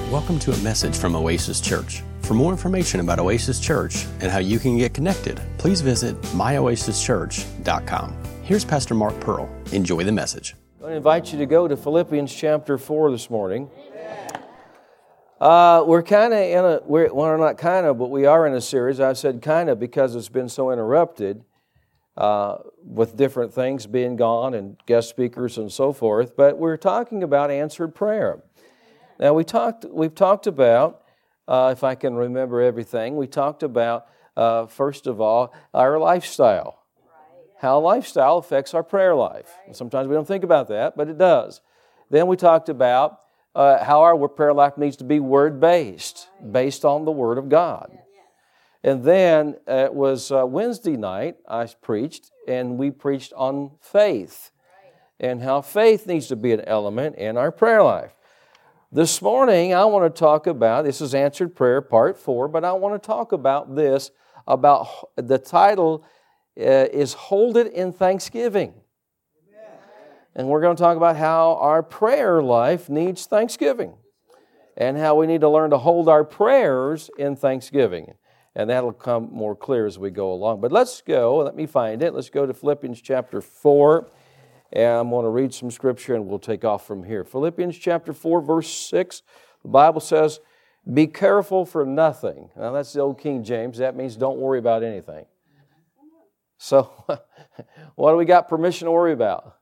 Welcome to a message from Oasis Church. For more information about Oasis Church and how you can get connected, please visit myoasischurch.com. Here's Pastor Mark Pearl. Enjoy the message. I'm going to invite you to go to Philippians chapter 4 this morning. We're kind of in a, well, not kind of, but we are in a series. I said kind of because it's been so interrupted with different things being gone and guest speakers and so forth. But we're talking about answered prayer. Now we've talked about, if I can remember everything, we talked about, first of all, our lifestyle. How lifestyle affects our prayer life. Sometimes we don't think about that, but it does. Then we talked about how our prayer life needs to be word-based, based on the Word of God. And then it was Wednesday night I preached, and we preached on faith and how faith needs to be an element in our prayer life. This morning I want to talk about, this is Answered Prayer Part 4, but I want to talk about this, about the title is Hold It in Thanksgiving. And we're going to talk about how our prayer life needs thanksgiving and how we need to learn to hold our prayers in thanksgiving. And that'll come more clear as we go along. But let's go, let me find it. Let's go to Philippians chapter 4. And I'm going to read some scripture and we'll take off from here. Philippians chapter 4, verse 6. The Bible says, be careful for nothing. Now that's the old King James. That means don't worry about anything. So, what do we got permission to worry about?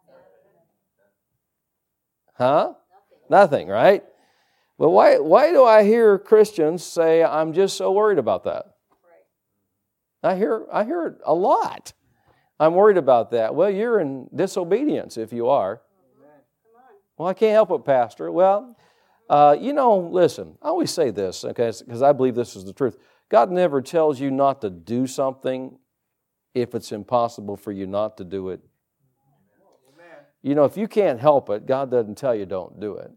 Huh? Nothing, right? But why do I hear Christians say, I'm just so worried about that? I hear it a lot. I'm worried about that. Well, you're in disobedience if you are. Well, I can't help it, Pastor. Well, listen, I always say this, okay, because I believe this is the truth. God never tells you not to do something if it's impossible for you not to do it. You know, if you can't help it, God doesn't tell you don't do it.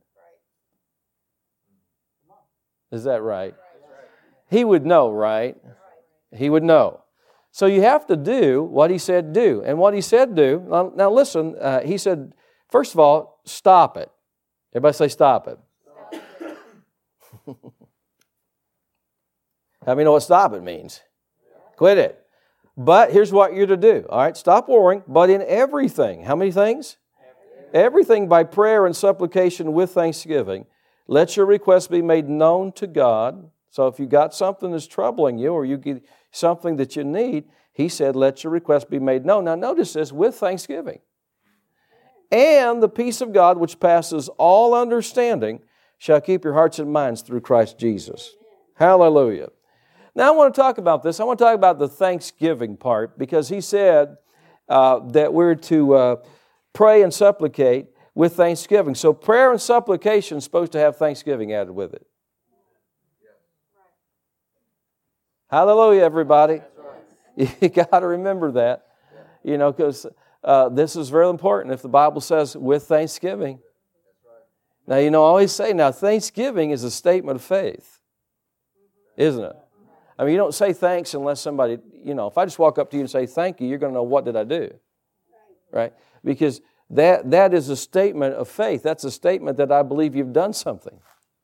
Is that right? He would know, right? He would know. So you have to do what He said do. And what He said do, now listen, He said, first of all, stop it. Everybody say stop it. How many know what stop it means? Quit it. But here's what you're to do. All right, stop worrying, but in everything. How many things? Everything by prayer and supplication with thanksgiving. Let your requests be made known to God. So if you got something that's troubling you or you get something that you need, He said, let your requests be made known. Now notice this, with thanksgiving. And the peace of God, which passes all understanding, shall keep your hearts and minds through Christ Jesus. Hallelujah. Now I want to talk about this. I want to talk about the thanksgiving part because He said that we're to pray and supplicate with thanksgiving. So prayer and supplication is supposed to have thanksgiving added with it. Hallelujah, everybody. You got to remember that, because this is very important. If the Bible says with thanksgiving. Now, I always say, thanksgiving is a statement of faith, isn't it? I mean, you don't say thanks unless somebody, if I just walk up to you and say thank you, you're going to know what did I do, right? Because that is a statement of faith. That's a statement that I believe you've done something.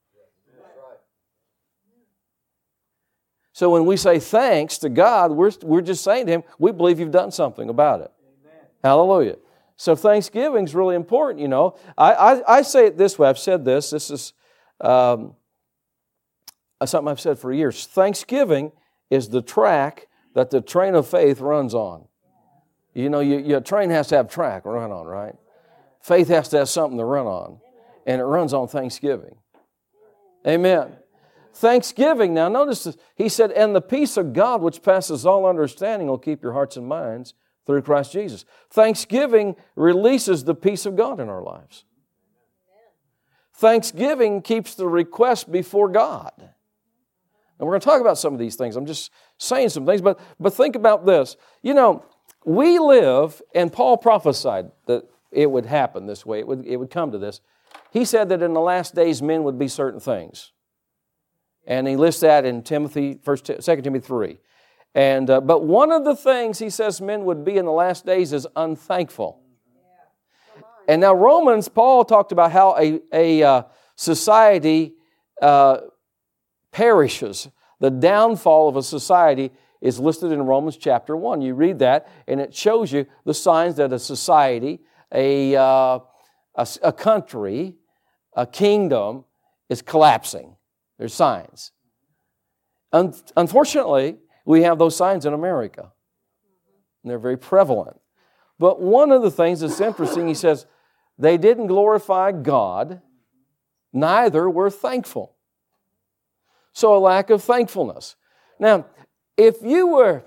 So when we say thanks to God, we're just saying to Him, we believe you've done something about it. Amen. Hallelujah. So thanksgiving is really important, I say it this way. I've said this. This is something I've said for years. Thanksgiving is the track that the train of faith runs on. Your train has to have track to run on, right? Faith has to have something to run on. And it runs on thanksgiving. Amen. Thanksgiving, now notice this, He said, and the peace of God which passes all understanding will keep your hearts and minds through Christ Jesus. Thanksgiving releases the peace of God in our lives. Thanksgiving keeps the request before God. And we're going to talk about some of these things. I'm just saying some things, but think about this. We live, and Paul prophesied that it would happen this way. It would come to this. He said that in the last days men would be certain things. And he lists that in 2 Timothy 3. But one of the things he says men would be in the last days is unthankful. And now Paul talked about how a society perishes. The downfall of a society is listed in Romans chapter 1. You read that, and it shows you the signs that a society, a country, a kingdom is collapsing. There's signs. Unfortunately, we have those signs in America. And they're very prevalent. But one of the things that's interesting, he says, they didn't glorify God, neither were thankful. So a lack of thankfulness. Now, if you were,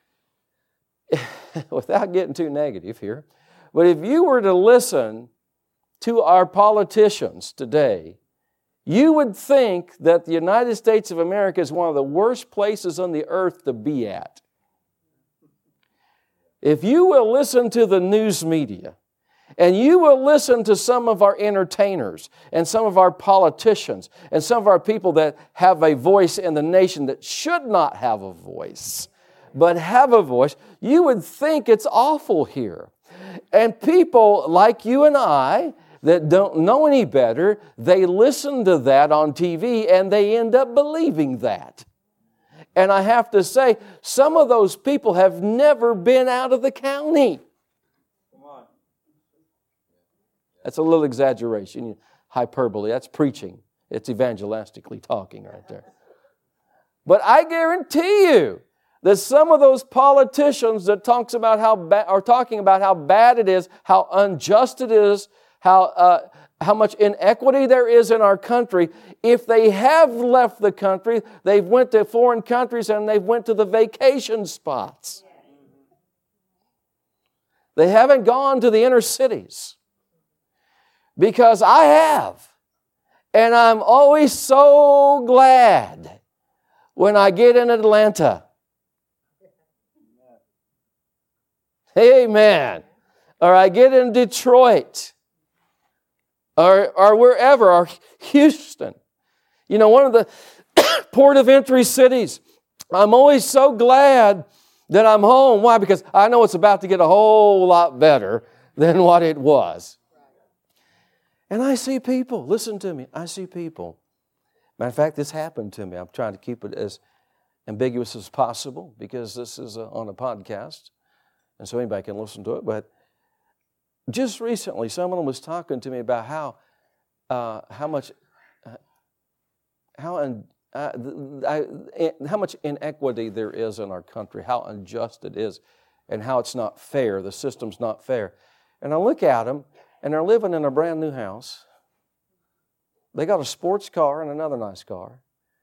without getting too negative here, but if you were to listen to our politicians today, you would think that the United States of America is one of the worst places on the earth to be at. If you will listen to the news media, and you will listen to some of our entertainers and some of our politicians and some of our people that have a voice in the nation that should not have a voice, but have a voice, you would think it's awful here. And people like you and I that don't know any better, they listen to that on TV and they end up believing that. And I have to say, some of those people have never been out of the county. That's a little exaggeration, hyperbole. That's preaching. It's evangelistically talking right there. But I guarantee you that some of those politicians that talks about are talking about how bad it is, how unjust it is, how much inequity there is in our country. If they have left the country, they've went to foreign countries and they've went to the vacation spots. They haven't gone to the inner cities. Because I have. And I'm always so glad when I get in Atlanta. Amen. Or I get in Detroit. Or wherever, or Houston. You know, one of the port of entry cities. I'm always so glad that I'm home. Why? Because I know it's about to get a whole lot better than what it was. And I see people, listen to me, I see people. Matter of fact, this happened to me. I'm trying to keep it as ambiguous as possible because this is on a podcast, and so anybody can listen to it. But just recently, someone was talking to me about how much inequity there is in our country, how unjust it is, and how it's not fair. The system's not fair. And I look at them, and they're living in a brand new house. They got a sports car and another nice car.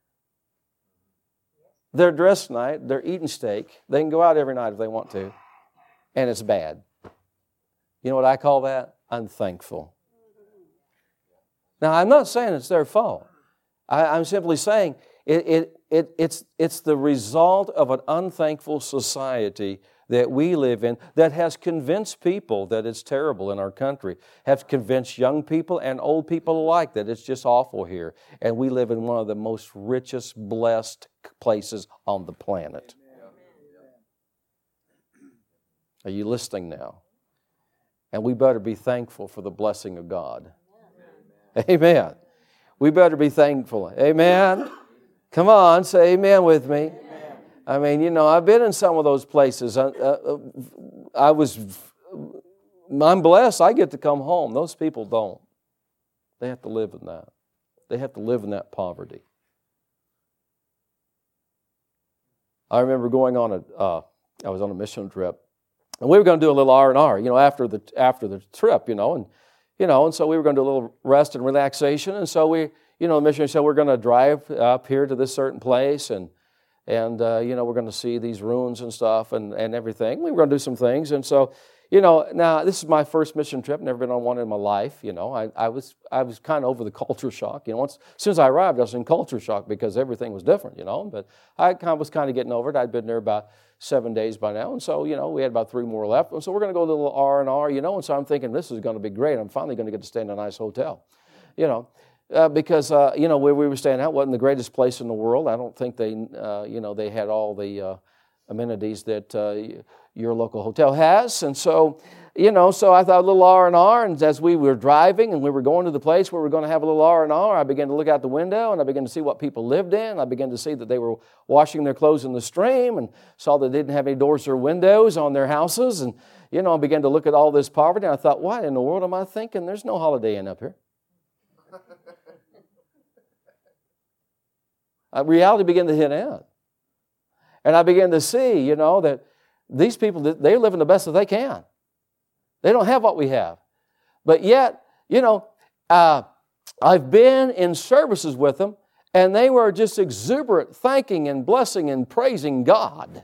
They're dressed nice. They're eating steak. They can go out every night if they want to. And it's bad. You know what I call that? Unthankful. Now, I'm not saying it's their fault. I'm simply saying it's the result of an unthankful society that we live in that has convinced people that it's terrible in our country, have convinced young people and old people alike that it's just awful here. And we live in one of the most richest, blessed places on the planet. Are you listening now? And we better be thankful for the blessing of God. Amen. We better be thankful. Amen. Come on, say amen with me. I mean, you know, I've been in some of those places. I'm blessed. I get to come home. Those people don't. They have to live in that. They have to live in that poverty. I remember going on I was on a mission trip, and we were going to do a little R&R, you know, after the trip, and so we were going to do a little rest and relaxation, and so the missionary said we're going to drive up here to this certain place, and we're going to see these ruins and stuff and everything. We were going to do some things. And so, now this is my first mission trip. Never been on one in my life. I was kind of over the culture shock. As soon as I arrived, I was in culture shock because everything was different, But I was kind of getting over it. I'd been there about 7 days by now. And so, we had about 3 more left. And so we're going to go to a little R&R, And so I'm thinking, this is going to be great. I'm finally going to get to stay in a nice hotel, because where we were staying at wasn't the greatest place in the world. I don't think they had all the amenities that your local hotel has. And so, So I thought a little R&R, and as we were driving and we were going to the place where we were going to have a little R&R, I began to look out the window and I began to see what people lived in. I began to see that they were washing their clothes in the stream and saw they didn't have any doors or windows on their houses. And, I began to look at all this poverty, and I thought, what in the world am I thinking? There's no Holiday Inn up here. Reality began to hit in. And I began to see, that these people, they're living the best that they can. They don't have what we have. But yet, I've been in services with them, and they were just exuberant, thanking and blessing and praising God.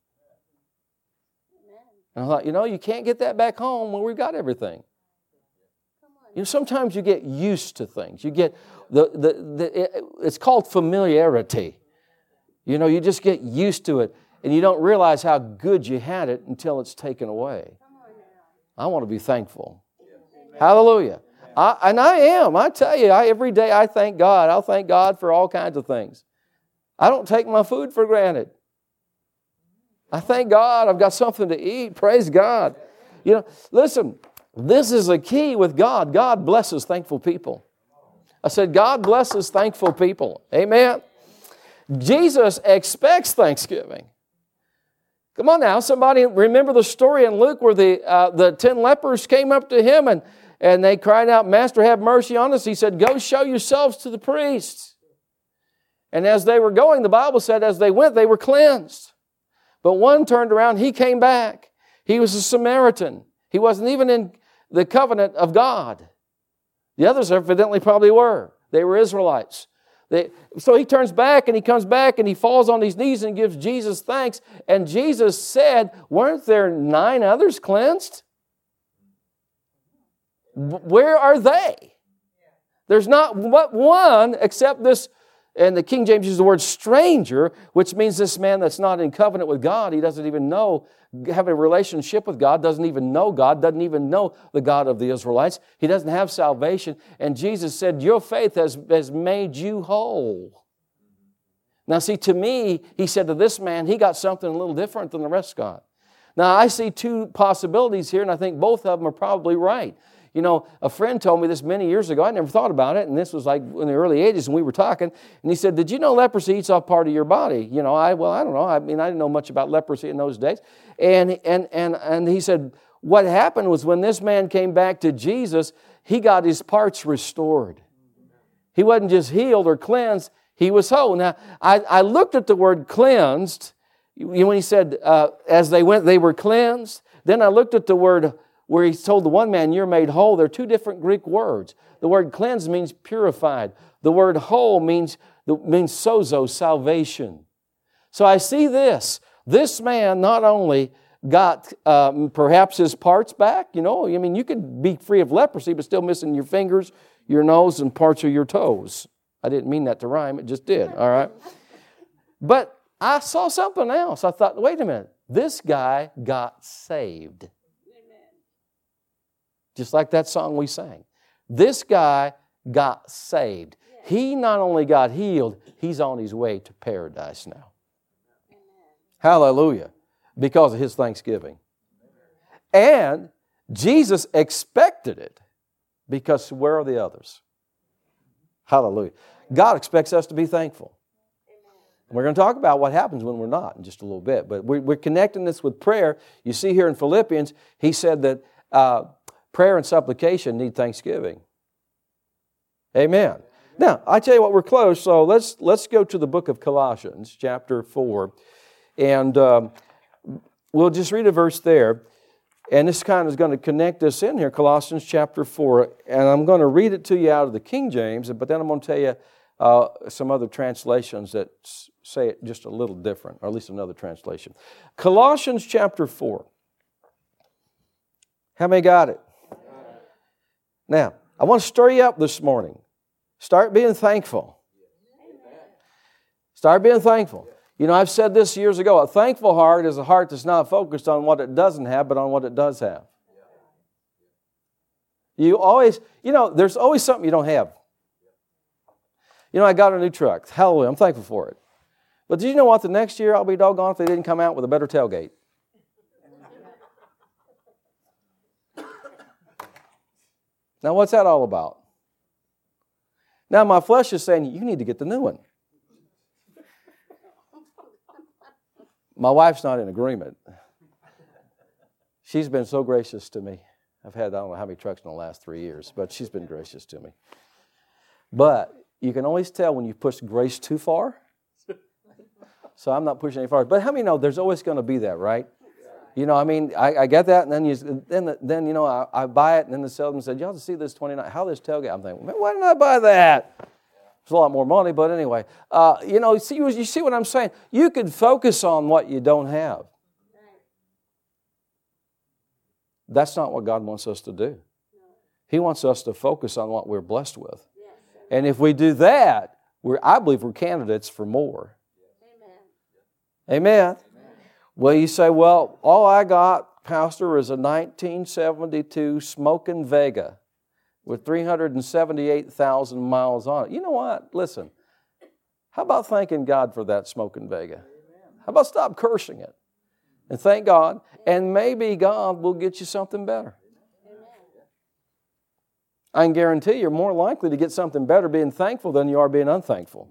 And I thought, you can't get that back home when we've got everything. Sometimes you get used to things. You get it's called familiarity. You just get used to it, and you don't realize how good you had it until it's taken away. I want to be thankful. Hallelujah. And I am. I tell you, every day I thank God. I'll thank God for all kinds of things. I don't take my food for granted. I thank God I've got something to eat. Praise God. Listen, this is a key with God. God blesses thankful people. I said, God blesses thankful people. Amen. Jesus expects thanksgiving. Come on now, somebody remember the story in Luke where the 10 lepers came up to him and they cried out, Master, have mercy on us. He said, go show yourselves to the priests. And as they were going, the Bible said as they went, they were cleansed. But one turned around, he came back. He was a Samaritan. He wasn't even in the covenant of God. The others evidently probably were. They were Israelites. So he turns back and he comes back and he falls on his knees and gives Jesus thanks. And Jesus said, weren't there 9 others cleansed? Where are they? There's not one except this, and the King James uses the word stranger, which means this man that's not in covenant with God. He doesn't even have a relationship with God, doesn't even know God, doesn't even know the God of the Israelites. He doesn't have salvation. And Jesus said, your faith has made you whole. Now see, to me, he said to this man, he got something a little different than the rest got. Now I see 2 possibilities here, and I think both of them are probably right. A friend told me this many years ago. I never thought about it, and this was like in the early 80s, and we were talking, and he said, did you know leprosy eats off part of your body? I don't know. I didn't know much about leprosy in those days. And he said, what happened was when this man came back to Jesus, he got his parts restored. He wasn't just healed or cleansed, he was whole. Now, I looked at the word cleansed, when he said, as they went, they were cleansed. Then I looked at the word where he told the one man, you're made whole. They're 2 different Greek words. The word cleansed means purified. The word whole means sozo, salvation. So I see this. This man not only got perhaps his parts back, you could be free of leprosy but still missing your fingers, your nose, and parts of your toes. I didn't mean that to rhyme, it just did, all right? But I saw something else. I thought, wait a minute, this guy got saved. Just like that song we sang. This guy got saved. He not only got healed, he's on his way to paradise now. Hallelujah. Because of his thanksgiving. And Jesus expected it because where are the others? Hallelujah. God expects us to be thankful. And we're going to talk about what happens when we're not in just a little bit. But we're connecting this with prayer. You see here in Philippians, he said that prayer and supplication need thanksgiving. Amen. Now, I tell you what, we're close, so let's go to the book of Colossians, chapter 4. And we'll just read a verse there. And this kind of is going to connect us in here, Colossians chapter 4. And I'm going to read it to you out of the King James, but then I'm going to tell you some other translations that say it just a little different, or at least another translation. Colossians chapter 4. How many got it? Now, I want to stir you up this morning. Start being thankful. Start being thankful. I've said this years ago. A thankful heart is a heart that's not focused on what it doesn't have, but on what it does have. You always, there's always something you don't have. I got a new truck. Hallelujah, I'm thankful for it. But did you know what? The next year I'll be doggone if they didn't come out with a better tailgate. Now, what's that all about? Now, my flesh is saying, you need to get the new one. My wife's not in agreement. She's been so gracious to me. I've had, I don't know how many trucks in the last 3 years, but she's been gracious to me. But you can always tell when you push grace too far. So I'm not pushing any farther. But how many know there's always going to be that, right? You know, I mean, I get that, and then you know, I buy it, and then the salesman said, y'all see this 29, how this tailgate? I'm thinking, man, why didn't I buy that? It's a lot more money, but anyway. You know, you see what I'm saying? You could focus on what you don't have. That's not what God wants us to do. He wants us to focus on what we're blessed with. And if we do that, I believe we're candidates for more. Amen. Well, you say, well, all I got, Pastor, is a 1972 smoking Vega with 378,000 miles on it. You know what? Listen, how about thanking God for that smoking Vega? How about stop cursing it and thank God, and maybe God will get you something better. I can guarantee you're more likely to get something better being thankful than you are being unthankful.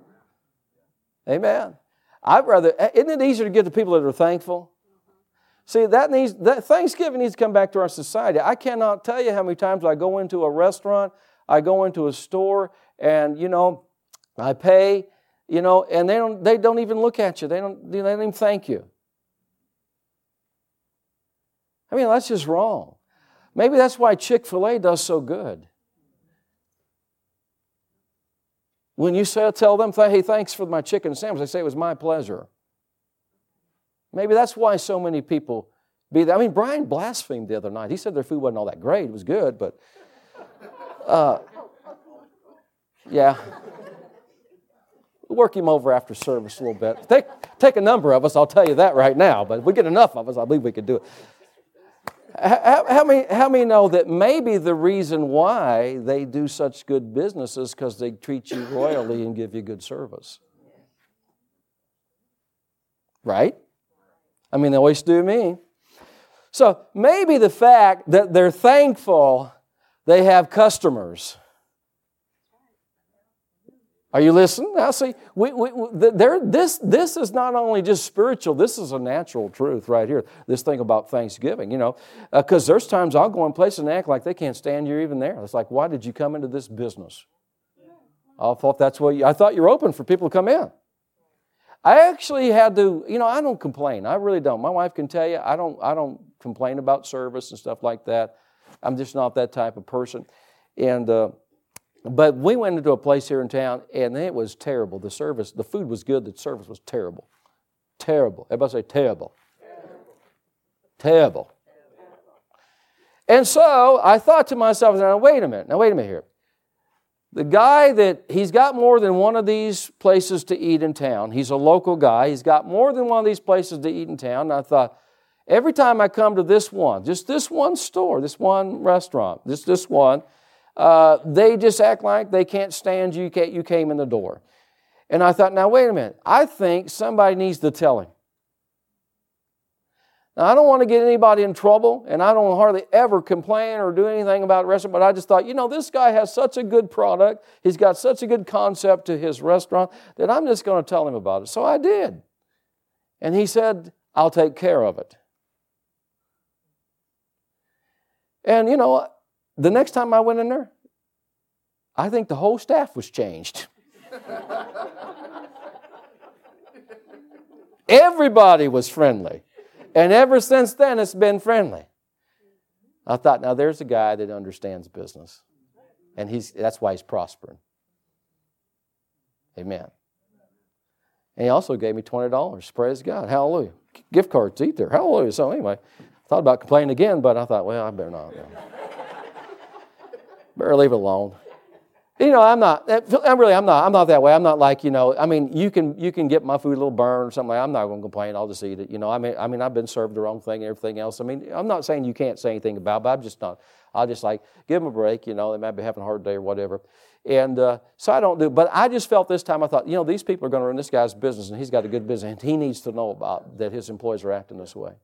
Amen. Isn't it easier to get to people that are thankful? See, that Thanksgiving needs to come back to our society. I cannot tell you how many times I go into a restaurant, I go into a store, and, you know, I pay, you know, and they don't even look at you. They don't even thank you. I mean, that's just wrong. Maybe that's why Chick-fil-A does so good. When you tell them, hey, thanks for my chicken sandwich, they say it was my pleasure. Maybe that's why so many people be there. I mean, Brian blasphemed the other night. He said their food wasn't all that great. It was good, but yeah. We'll work him over after service a little bit. Take a number of us, I'll tell you that right now. But if we get enough of us, I believe we could do it. How many know that maybe the reason why they do such good business is because they treat you royally and give you good service? Right? I mean, they always do me. So maybe the fact that they're thankful they have customers. Are you listening? Now, see, this is not only just spiritual, this is a natural truth right here. This thing about Thanksgiving, you know, because there's times I'll go in places and act like they can't stand you even there. It's like, why did you come into this business? I thought you were open for people to come in. I actually had to, you know, I don't complain. I really don't. My wife can tell you, I don't complain about service and stuff like that. I'm just not that type of person. But we went into a place here in town, and it was terrible. The food was good. The service was terrible. Terrible. Everybody say terrible. Terrible. And so I thought to myself, now wait a minute here. The guy he's got more than one of these places to eat in town. He's a local guy. He's got more than one of these places to eat in town. And I thought, every time I come to this one, just this one store, this one restaurant, this one, they just act like they can't stand you. You came in the door. And I thought, now wait a minute. I think somebody needs to tell him. Now, I don't want to get anybody in trouble, and I don't hardly ever complain or do anything about restaurant, but I just thought, you know, this guy has such a good product, he's got such a good concept to his restaurant, that I'm just going to tell him about it. So I did. And he said, I'll take care of it. And, you know, the next time I went in there, I think the whole staff was changed. Everybody was friendly. And ever since then, it's been friendly. I thought, now there's a guy that understands business. And that's why he's prospering. Amen. And he also gave me $20. Praise God. Hallelujah. Gift cards to eat there. Hallelujah. So anyway, I thought about complaining again, but I thought, well, I better not. Better leave it alone. You know, I'm not that way. I'm not like, you know, I mean, you can get my food a little burned or something like that. I'm not going to complain. I'll just eat it. You know, I mean, I've been served the wrong thing and everything else. I mean, I'm not saying you can't say anything about it, but I'm just not. I'll just like, give them a break. You know, they might be having a hard day or whatever. And so I don't do, but I just felt this time, I thought, you know, these people are going to run this guy's business, and he's got a good business, and he needs to know about that his employees are acting this way.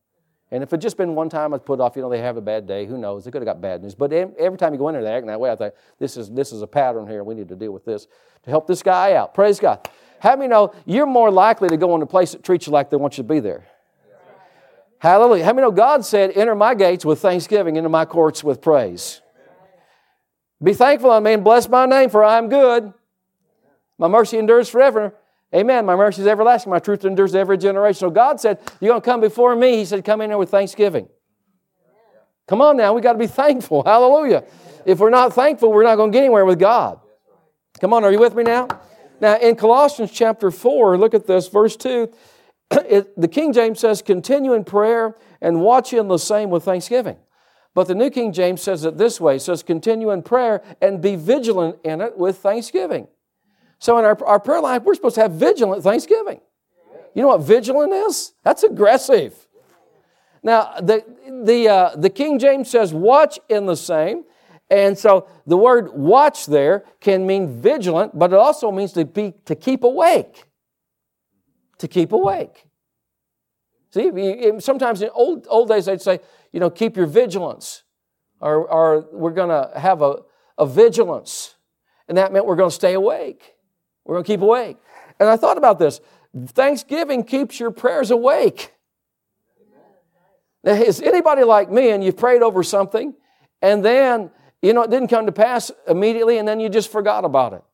And if it just been one time I put off, they have a bad day, who knows? They could have got bad news. But every time you go in there, they're acting that way. I think this is a pattern here. We need to deal with this to help this guy out. Praise God. How many know you're more likely to go in a place that treats you like they want you to be there? Hallelujah. How many know God said, enter my gates with thanksgiving, into my courts with praise? Be thankful unto me and bless my name, for I am good. My mercy endures forever. Amen. My mercy is everlasting. My truth endures to every generation. So God said, you're going to come before me. He said, come in here with thanksgiving. Come on now. We've got to be thankful. Hallelujah. If we're not thankful, we're not going to get anywhere with God. Come on. Are you with me now? Now, in Colossians chapter 4, look at this, verse 2. The King James says, continue in prayer and watch in the same with thanksgiving. But the New King James says it this way. It says, continue in prayer and be vigilant in it with thanksgiving. So in our prayer life, we're supposed to have vigilant thanksgiving. You know what vigilant is? That's aggressive. Now, the King James says watch in the same. And so the word watch there can mean vigilant, but it also means to keep awake. To keep awake. See, sometimes in old days they'd say, keep your vigilance. Or we're going to have a vigilance. And that meant we're going to stay awake. We're going to keep awake. And I thought about this. Thanksgiving keeps your prayers awake. Now, is anybody like me and you've prayed over something and then, it didn't come to pass immediately and then you just forgot about it?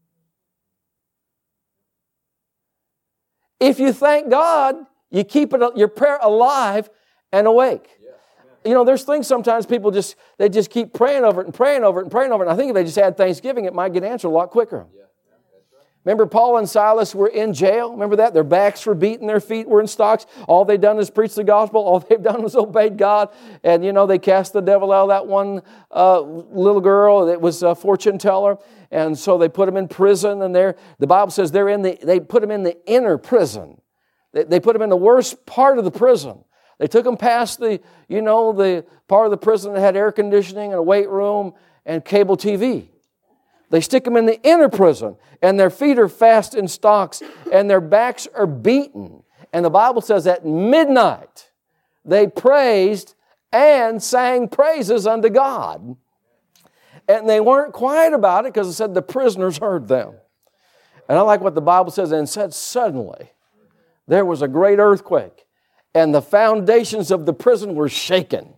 If you thank God, you keep your prayer alive and awake. There's things sometimes people just keep praying over it and praying over it and praying over it. And I think if they just had thanksgiving, it might get answered a lot quicker. Remember Paul and Silas were in jail? Remember that? Their backs were beaten, their feet were in stocks. All they'd done is preach the gospel. All they've done was obeyed God. And, they cast the devil out of that one little girl that was a fortune teller. And so they put him in prison. And the Bible says they put him in the inner prison. They put him in the worst part of the prison. They took him past the part of the prison that had air conditioning and a weight room and cable TV. They stick them in the inner prison, and their feet are fast in stocks, and their backs are beaten. And the Bible says at midnight, they praised and sang praises unto God. And they weren't quiet about it because it said the prisoners heard them. And I like what the Bible says, and it said suddenly there was a great earthquake, and the foundations of the prison were shaken.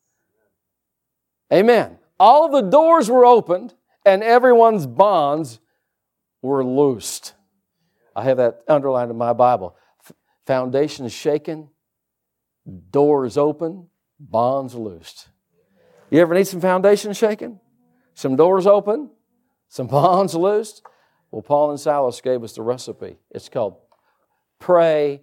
Amen. All the doors were opened, and everyone's bonds were loosed. I have that underlined in my Bible. Foundations shaken, doors open, bonds loosed. You ever need some foundations shaken? Some doors open? Some bonds loosed? Well, Paul and Silas gave us the recipe. It's called pray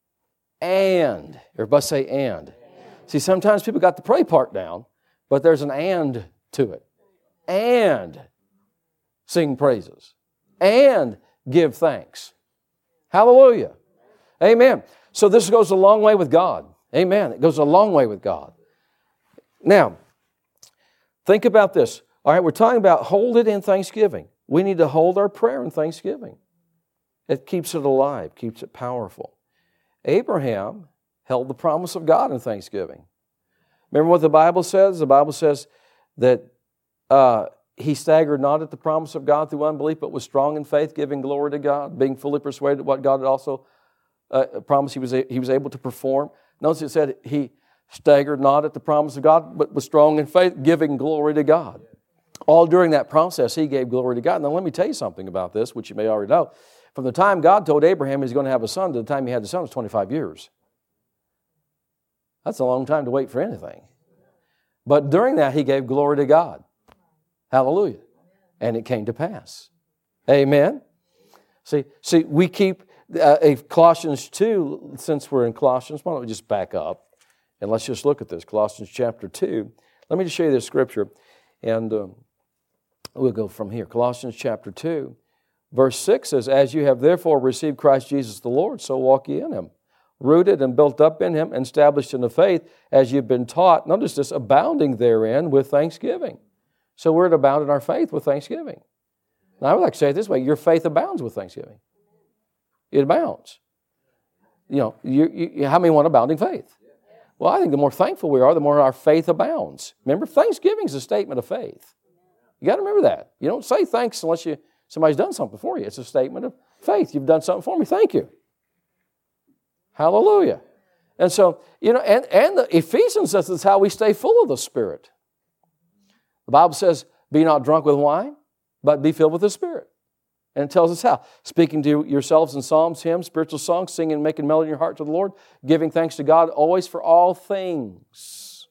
and. Everybody say and. See, sometimes people got the pray part down, but there's an and to it. And sing praises. And give thanks. Hallelujah. Amen. So this goes a long way with God. Amen. It goes a long way with God. Now, think about this. All right, we're talking about hold it in thanksgiving. We need to hold our prayer in thanksgiving. It keeps it alive, keeps it powerful. Abraham held the promise of God in thanksgiving. Remember what the Bible says? The Bible says that he staggered not at the promise of God through unbelief, but was strong in faith, giving glory to God, being fully persuaded what God had also promised he was able to perform. Notice it said he staggered not at the promise of God, but was strong in faith, giving glory to God. All during that process, he gave glory to God. Now, let me tell you something about this, which you may already know. From the time God told Abraham he's going to have a son to the time he had the son was 25 years. That's a long time to wait for anything. But during that, he gave glory to God. Hallelujah. And it came to pass. Amen. See, we keep Colossians 2, since we're in Colossians, why don't we just back up and let's just look at this. Colossians chapter 2. Let me just show you this scripture and we'll go from here. Colossians chapter 2, verse 6 says, as you have therefore received Christ Jesus the Lord, so walk ye in Him, rooted and built up in Him, and established in the faith as you've been taught. Notice this, abounding therein with thanksgiving. So we're to abound in our faith with thanksgiving. Now, I would like to say it this way, your faith abounds with thanksgiving. It abounds. You know, how many want abounding faith? Well, I think the more thankful we are, the more our faith abounds. Remember, Thanksgiving is a statement of faith. You got to remember that. You don't say thanks unless somebody's done something for you. It's a statement of faith. You've done something for me. Thank you. Hallelujah. And so, and the Ephesians says it's how we stay full of the Spirit. The Bible says, be not drunk with wine, but be filled with the Spirit. And it tells us how. Speaking to yourselves in psalms, hymns, spiritual songs, singing, making melody in your heart to the Lord, giving thanks to God always for all things.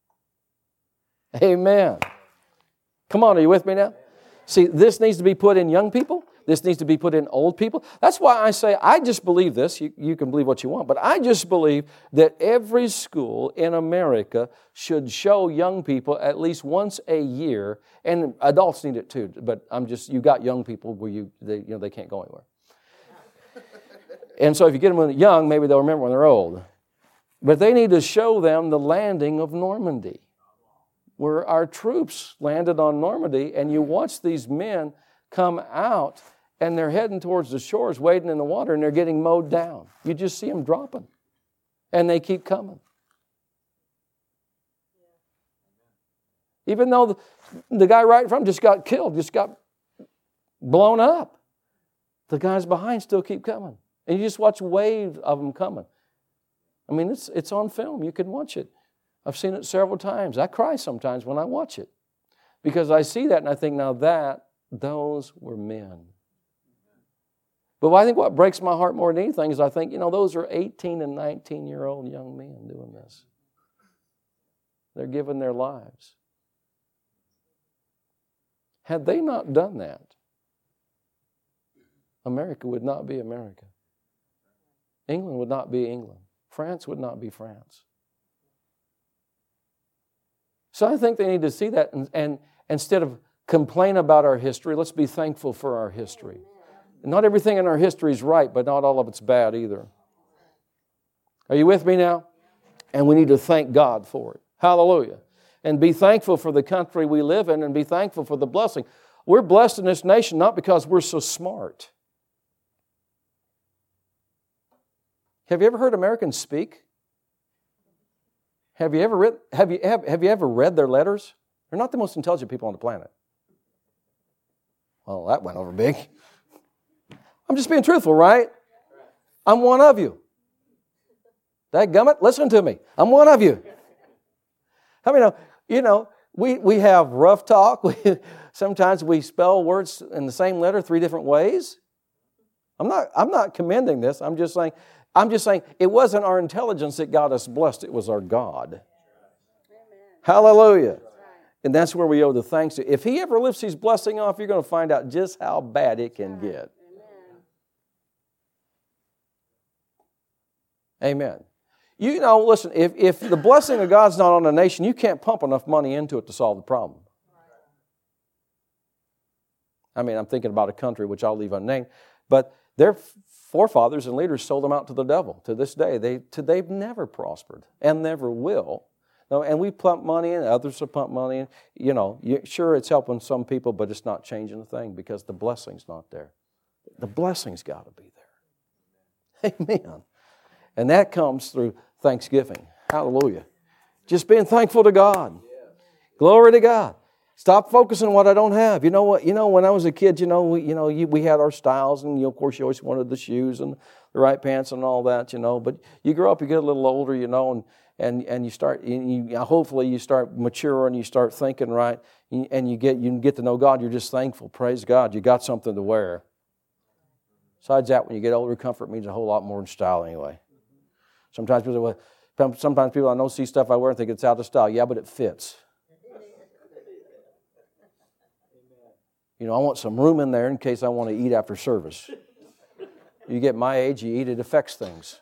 Amen. Come on, are you with me now? See, this needs to be put in young people. This needs to be put in old people. That's why I say, I just believe this. You can believe what you want, but I just believe that every school in America should show young people at least once a year, and adults need it too, but you got young people where they can't go anywhere. And so if you get them when they're young, maybe they'll remember when they're old. But they need to show them the landing of Normandy, where our troops landed on Normandy, and you watch these men come out, and they're heading towards the shores, wading in the water, and they're getting mowed down. You just see them dropping, and they keep coming. Even though the guy right in front just got killed, just got blown up, the guys behind still keep coming. And you just watch waves of them coming. I mean, it's on film. You can watch it. I've seen it several times. I cry sometimes when I watch it because I see that and I think, now those were men. But I think what breaks my heart more than anything is I think, those are 18 and 19-year-old young men doing this. They're giving their lives. Had they not done that, America would not be America. England would not be England. France would not be France. So I think they need to see that, and instead of complain about our history, let's be thankful for our history. And not everything in our history is right, but not all of it's bad either. Are you with me now? And we need to thank God for it. Hallelujah. And be thankful for the country we live in and be thankful for the blessing. We're blessed in this nation not because we're so smart. Have you ever heard Americans speak? Have you ever read their letters? They're not the most intelligent people on the planet. Well, that went over big. I'm just being truthful, right? I'm one of you. Dadgummit, listen to me. I'm one of you. I mean, we have rough talk. Sometimes we spell words in the same letter 3 different ways. I'm not commending this. I'm just saying it wasn't our intelligence that got us blessed. It was our God. Amen. Hallelujah. And that's where we owe the thanks to. If He ever lifts His blessing off, you're going to find out just how bad it can get. Amen. Listen, if the blessing of God's not on a nation, you can't pump enough money into it to solve the problem. I mean, I'm thinking about a country which I'll leave unnamed, but their forefathers and leaders sold them out to the devil. To this day, they've never prospered and never will. And we pump money in, others have pumped money in. Sure, it's helping some people, but it's not changing the thing because the blessing's not there. The blessing's got to be there. Amen. And that comes through thanksgiving. Hallelujah. Just being thankful to God. Glory to God. Stop focusing on what I don't have. You know what? When I was a kid, we had our styles, and of course you always wanted the shoes and the right pants and all that, But you grow up, you get a little older, and you start. Hopefully you start maturing, you start thinking right, and you get to know God. You're just thankful. Praise God. You got something to wear. Besides that, when you get older, comfort means a whole lot more than style anyway. Sometimes people I know see stuff I wear and think it's out of style. Yeah, but it fits. I want some room in there in case I want to eat after service. You get my age, you eat, it affects things.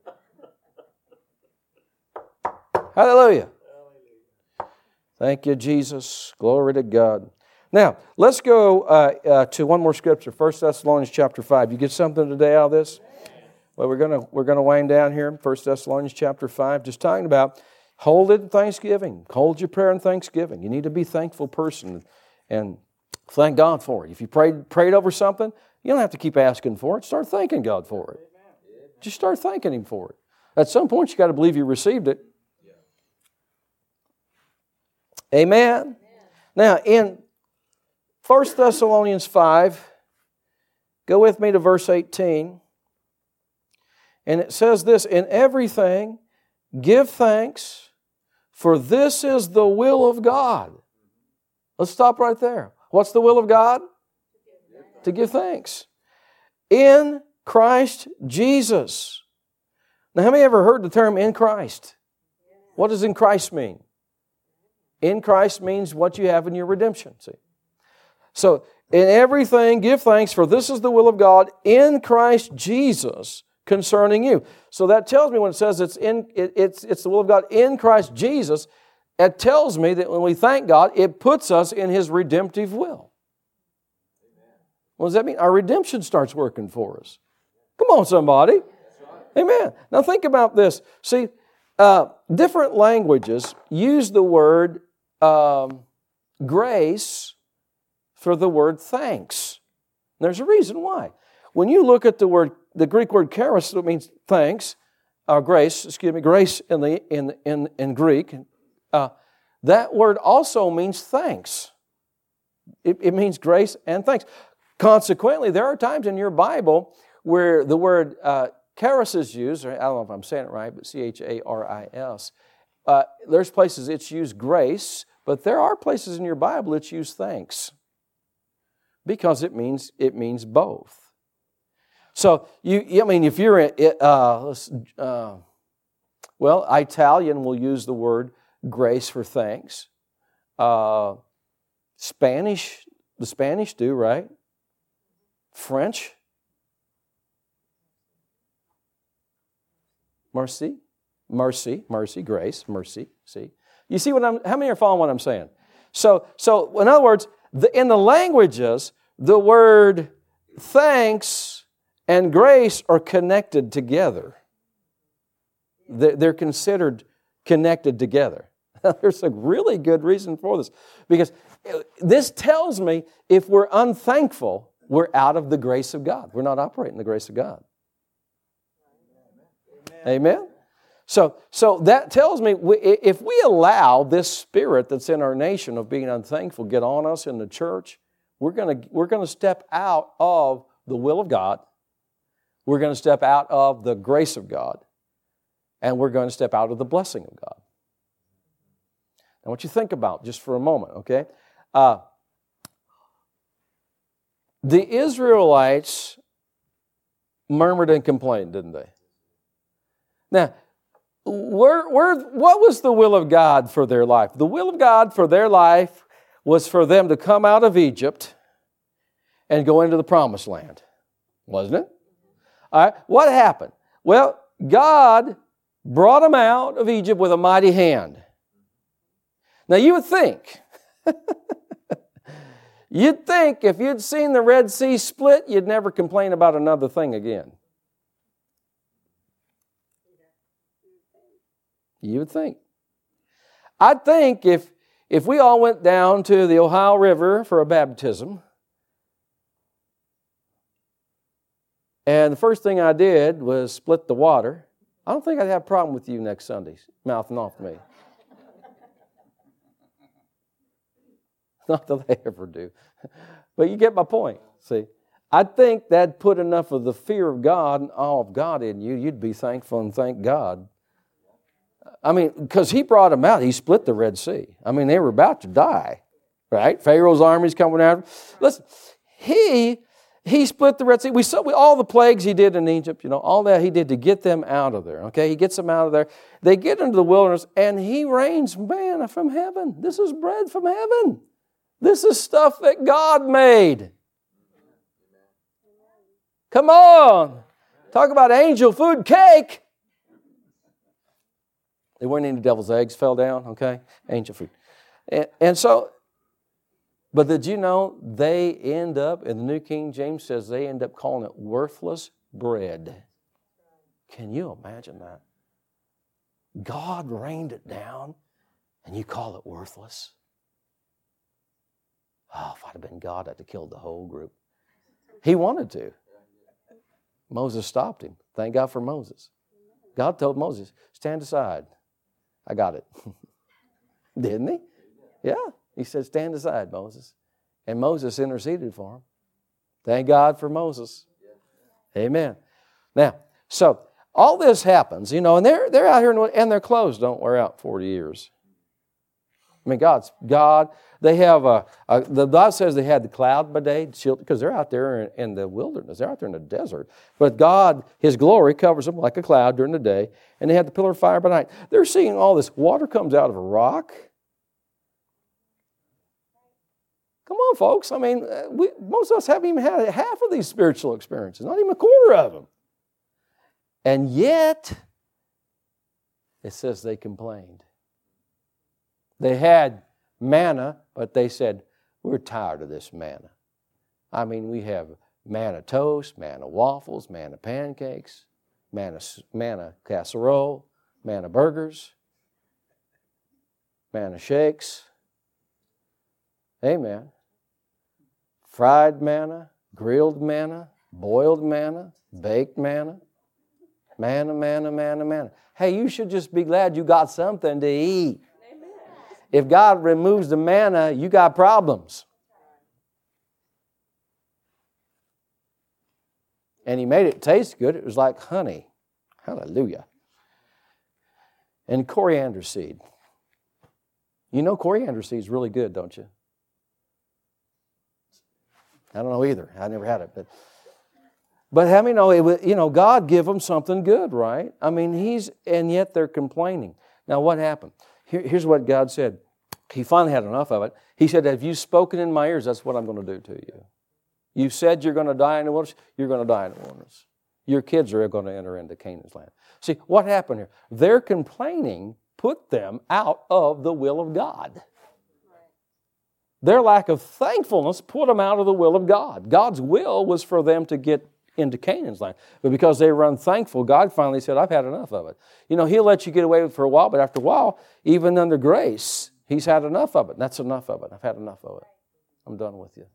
Hallelujah. Thank you, Jesus. Glory to God. Now, let's go to one more scripture, 1 Thessalonians chapter 5. You get something today out of this? Well, we're gonna wind down here, 1 Thessalonians chapter 5, just talking about hold it in thanksgiving. Hold your prayer in thanksgiving. You need to be a thankful person and thank God for it. If you prayed over something, you don't have to keep asking for it. Start thanking God for it. Just start thanking Him for it. At some point, you got to believe you received it. Amen? Now, in 1 Thessalonians 5, go with me to verse 18. And it says this, in everything, give thanks, for this is the will of God. Let's stop right there. What's the will of God? To give thanks. In Christ Jesus. Now, how many ever heard the term in Christ? What does in Christ mean? In Christ means what you have in your redemption. See? So, in everything, give thanks, for this is the will of God in Christ Jesus concerning you. So that tells me when it says it's the will of God in Christ Jesus, it tells me that when we thank God, it puts us in His redemptive will. What does that mean? Our redemption starts working for us. Come on, somebody. Amen. Now think about this. See, different languages use the word grace for the word thanks. There's a reason why. When you look at the Greek word charis, it means thanks, grace in Greek. That word also means thanks. It means grace and thanks. Consequently, there are times in your Bible where the word charis is used, or I don't know if I'm saying it right, but charis. There's places it's used grace, but there are places in your Bible it's used thanks, because it means both. So if you're Italian will use the word grace for thanks. Spanish, the Spanish do, right? French, mercy, grace, mercy. See, you see how many are following what I'm saying? So in other words, in the languages, the word thanks and grace are connected together. They're considered connected together. There's a really good reason for this, because this tells me if we're unthankful, we're out of the grace of God. We're not operating the grace of God. Amen? So that tells me if we allow this spirit that's in our nation of being unthankful get on us in the church, we're going to step out of the will of God. We're going to step out of the grace of God. And we're going to step out of the blessing of God. Now, what you think about just for a moment, okay? The Israelites murmured and complained, didn't they? Now, what was the will of God for their life? The will of God for their life was for them to come out of Egypt and go into the Promised Land, wasn't it? All right, what happened? Well, God brought them out of Egypt with a mighty hand. Now, you would think, if you'd seen the Red Sea split, you'd never complain about another thing again. You would think. I'd think if we all went down to the Ohio River for a baptism, and the first thing I did was split the water, I don't think I'd have a problem with you next Sunday mouthing off to me. Not that I ever do. But you get my point, see. I think that'd put enough of the fear of God and awe of God in you, you'd be thankful and thank God. I mean, because He brought them out. He split the Red Sea. I mean, they were about to die, right? Pharaoh's army's coming after them. Listen, He split the Red Sea. We saw all the plagues He did in Egypt, all that He did to get them out of there, okay? He gets them out of there. They get into the wilderness, and He rains manna from heaven. This is bread from heaven. This is stuff that God made. Come on. Talk about angel food cake. They weren't any devil's eggs fell down, okay? Angel food. And so, but did you know they end up, and the New King James says they end up calling it worthless bread. Can you imagine that? God rained it down, and you call it worthless? Oh, if I'd have been God, I'd have killed the whole group. He wanted to. Moses stopped him. Thank God for Moses. God told Moses, stand aside. I got it. Didn't He? Yeah. He said, stand aside, Moses. And Moses interceded for him. Thank God for Moses. Amen. Now, so all this happens, and they're out here and their clothes don't wear out 40 years. I mean, God, they have the Bible says they had the cloud by day, because they're out there in the wilderness. They're out there in the desert. But God, His glory covers them like a cloud during the day, and they had the pillar of fire by night. They're seeing all this. Water comes out of a rock. Come on, folks. I mean, most of us haven't even had half of these spiritual experiences, not even a quarter of them. And yet, it says they complained. They had manna, but they said, we're tired of this manna. I mean, we have manna toast, manna waffles, manna pancakes, manna casserole, manna burgers, manna shakes. Amen. Fried manna, grilled manna, boiled manna, baked manna. Manna, manna, manna, manna. Hey, you should just be glad you got something to eat. Amen. If God removes the manna, you got problems. And He made it taste good. It was like honey. Hallelujah. And coriander seed. You know coriander seed is really good, don't you? I don't know either. I never had it, But how many know, God give them something good, right? I mean, and yet they're complaining. Now, what happened? Here's what God said. He finally had enough of it. He said, have you spoken in my ears? That's what I'm going to do to you. You said you're going to die in the wilderness. You're going to die in the wilderness. Your kids are going to enter into Canaan's land. See, what happened here? Their complaining put them out of the will of God. Their lack of thankfulness put them out of the will of God. God's will was for them to get into Canaan's land. But because they were unthankful, God finally said, I've had enough of it. He'll let you get away with it for a while, but after a while, even under grace, He's had enough of it. And that's enough of it. I've had enough of it. I'm done with you.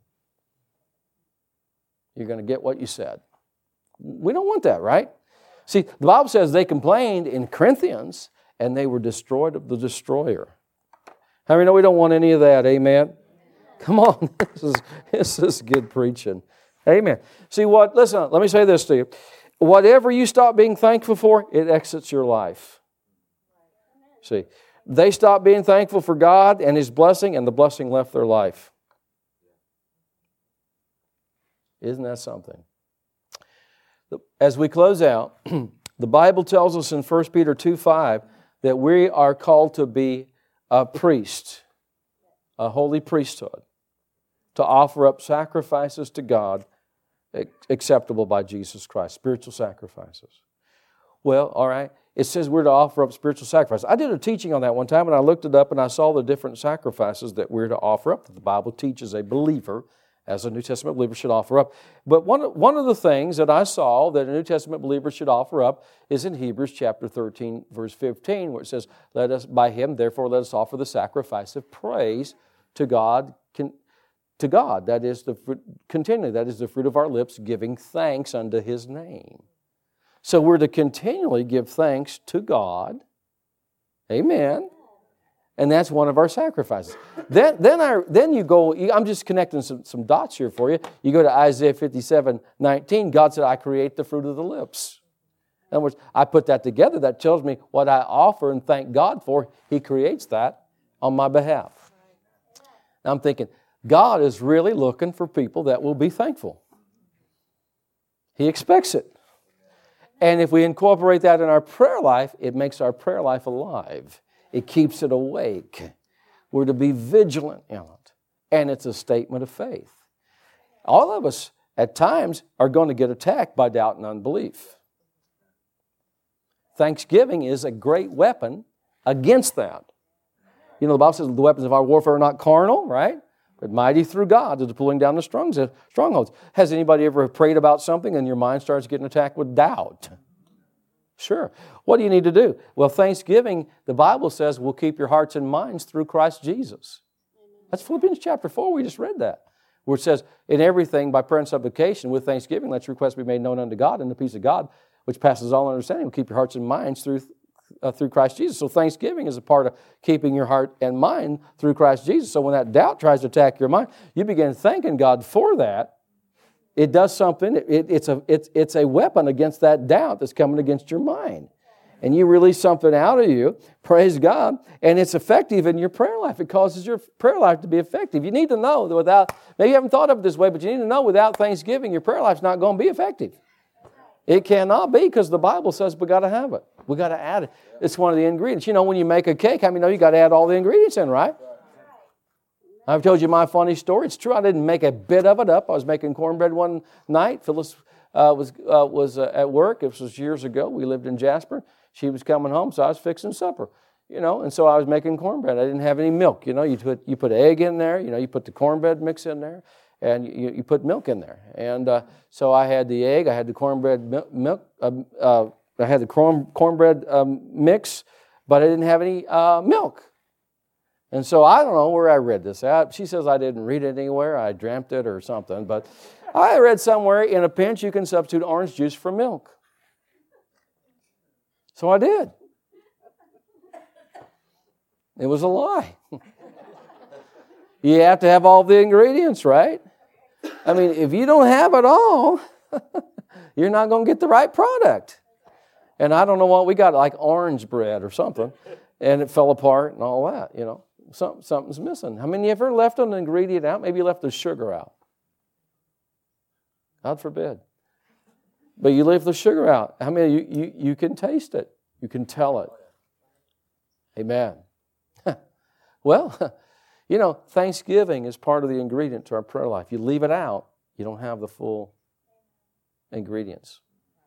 You're going to get what you said. We don't want that, right? See, the Bible says they complained in Corinthians, and they were destroyed of the destroyer. How many know we don't want any of that? Amen? Come on. This is good preaching. Amen. See what? Listen, let me say this to you. Whatever you stop being thankful for, it exits your life. See, they stopped being thankful for God and His blessing, and the blessing left their life. Isn't that something? As we close out, the Bible tells us in 1 Peter 2:5 that we are called to be a priest, a holy priesthood, to offer up sacrifices to God acceptable by Jesus Christ, spiritual sacrifices. Well, all right, it says we're to offer up spiritual sacrifices. I did a teaching on that one time, and I looked it up, and I saw the different sacrifices that we're to offer up, that the Bible teaches a believer, as a New Testament believer, should offer up. But one of the things that I saw that a New Testament believer should offer up is in Hebrews chapter 13, verse 15, where it says, let us offer the sacrifice of praise to God, that is the fruit of our lips, giving thanks unto His name. So we're to continually give thanks to God. Amen. And that's one of our sacrifices. Then you go, I'm just connecting some dots here for you. You go to Isaiah 57:19. God said, I create the fruit of the lips. In other words, I put that together. That tells me what I offer and thank God for. He creates that on my behalf. Now I'm thinking, God is really looking for people that will be thankful. He expects it. And if we incorporate that in our prayer life, it makes our prayer life alive. It keeps it awake. We're to be vigilant in it. And it's a statement of faith. All of us, at times, are going to get attacked by doubt and unbelief. Thanksgiving is a great weapon against that. The Bible says the weapons of our warfare are not carnal, right? But mighty through God to the pulling down the strongholds. Has anybody ever prayed about something and your mind starts getting attacked with doubt? Sure. What do you need to do? Well, thanksgiving, the Bible says, will keep your hearts and minds through Christ Jesus. That's Philippians chapter 4. We just read that. Where it says, in everything, by prayer and supplication, with thanksgiving, let your requests be made known unto God, and the peace of God, which passes all understanding, will keep your hearts and minds through through Christ Jesus. So thanksgiving is a part of keeping your heart and mind through Christ Jesus. So when that doubt tries to attack your mind, you begin thanking God for that. It does something. It's a weapon against that doubt that's coming against your mind. And you release something out of you, praise God, and it's effective in your prayer life. It causes your prayer life to be effective. You need to know that maybe you haven't thought of it this way, but you need to know without thanksgiving, your prayer life's not going to be effective. It cannot be, because the Bible says we got to have it. We got to add it. It's one of the ingredients. You know, when you make a cake, how many know you got to add all the ingredients in, right? I've told you my funny story. It's true. I didn't make a bit of it up. I was making cornbread one night. Phyllis was at work. This was years ago. We lived in Jasper. She was coming home, so I was fixing supper. You know, and so I was making cornbread. I didn't have any milk. You know, you put egg in there. You know, you put the cornbread mix in there, and you put milk in there. And so I had the egg. I had the cornbread milk. I had the cornbread mix, but I didn't have any milk. And so I don't know where I read this out. She says I didn't read it anywhere. I dreamt it or something. But I read somewhere, in a pinch, you can substitute orange juice for milk. So I did. It was a lie. You have to have all the ingredients, right? I mean, if you don't have it all, you're not going to get the right product. And I don't know what we got, like orange bread or something, and it fell apart and all that, you know. Something's missing. How many of you ever left an ingredient out? Maybe you left the sugar out. God forbid. But you leave the sugar out. How many you can taste it? You can tell it. Amen. Well, you know, thanksgiving is part of the ingredient to our prayer life. You leave it out, you don't have the full ingredients.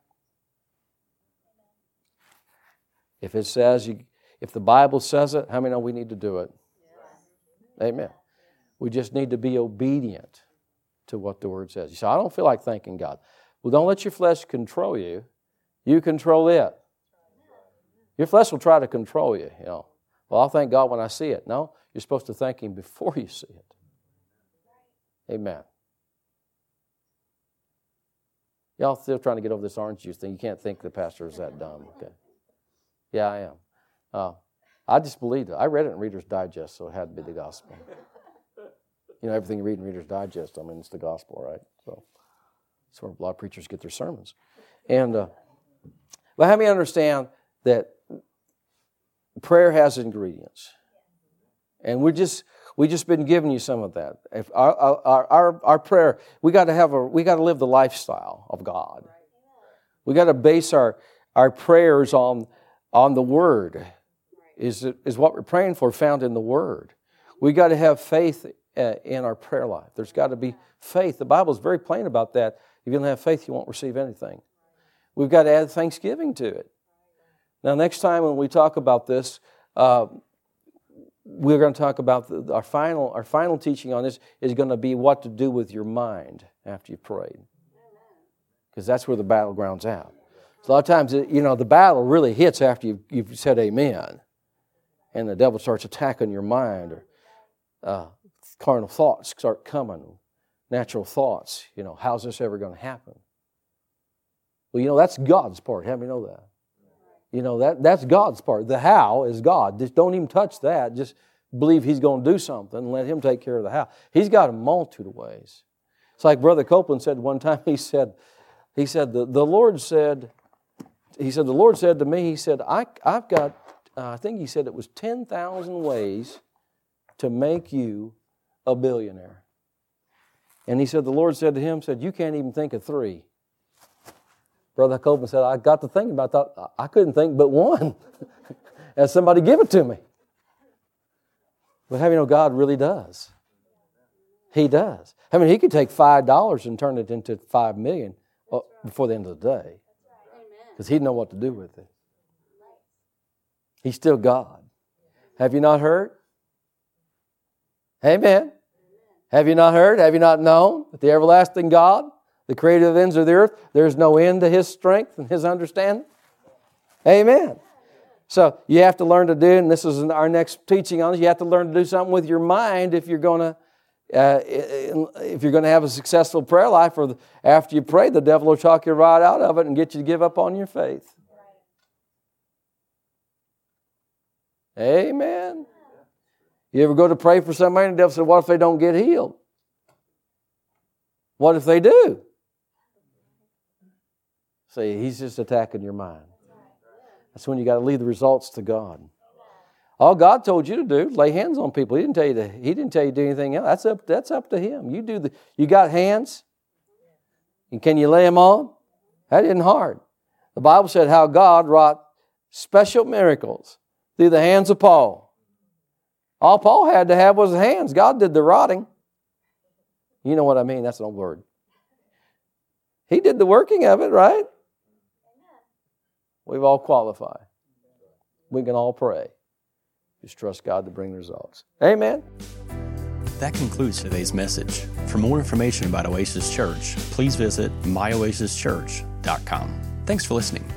If it says, if the Bible says it, how many know we need to do it? Yes. Amen. We just need to be obedient to what the Word says. You say, I don't feel like thanking God. Well, don't let your flesh control you. You control it. Your flesh will try to control you, you know. Well, I'll thank God when I see it. No, you're supposed to thank Him before you see it. Amen. Y'all still trying to get over this orange juice thing. You can't think the pastor is that dumb. Okay. Yeah, I am. I just believed it. I read it in Reader's Digest, so it had to be the gospel. You know, everything you read in Reader's Digest, I mean, it's the gospel, right? So that's where a lot of preachers get their sermons. And, but have me understand that prayer has ingredients. And we just been giving you some of that. If our prayer, we got to live the lifestyle of God. We got to base our prayers on the Word. Is what we're praying for found in the Word. We got to have faith in our prayer life. There's got to be faith. The Bible is very plain about that. If you don't have faith, you won't receive anything. We've got to add thanksgiving to it. Now, next time when we talk about this, we're going to talk about our final teaching on this is going to be what to do with your mind after you've prayed, because that's where the battleground's at. So a lot of times, you know, the battle really hits after you've said amen, and the devil starts attacking your mind, or carnal thoughts start coming, natural thoughts. You know, how's this ever going to happen? Well, you know, that's God's part. How many know that? You know, that's God's part. The how is God. Just don't even touch that. Just believe He's going to do something and let Him take care of the how. He's got a multitude of ways. It's like Brother Copeland said one time. He said, the Lord said to me, He said, I've got, I think He said it was 10,000 ways to make you a billionaire. And He said, the Lord said to him, you can't even think of 3. Brother Copeland said, I got to thinking about that. I couldn't think but one. And somebody give it to me. But how do you know God really does? He does. I mean, He could take $5 and turn it into $5 million before the end of the day. Because He'd know what to do with it. He's still God. Have you not heard? Amen. Have you not heard? Have you not known that the everlasting God, the creator of the ends of the earth, there's no end to His strength and His understanding? Amen. So you have to learn to do, and this is our next teaching on this, you have to learn to do something with your mind if you're going to have a successful prayer life, or after you pray, the devil will talk you right out of it and get you to give up on your faith. Amen. You ever go to pray for somebody and the devil said, what if they don't get healed? What if they do? See, he's just attacking your mind. That's when you got to leave the results to God. All God told you to do, lay hands on people. He didn't tell you to do anything else. That's up to Him. You got hands? And can you lay them on? That isn't hard. The Bible said how God wrought special miracles through the hands of Paul. All Paul had to have was his hands. God did the rotting. You know what I mean? That's an old word. He did the working of it, right? We've all qualified. We can all pray. Just trust God to bring results. Amen. That concludes today's message. For more information about Oasis Church, please visit myoasischurch.com. Thanks for listening.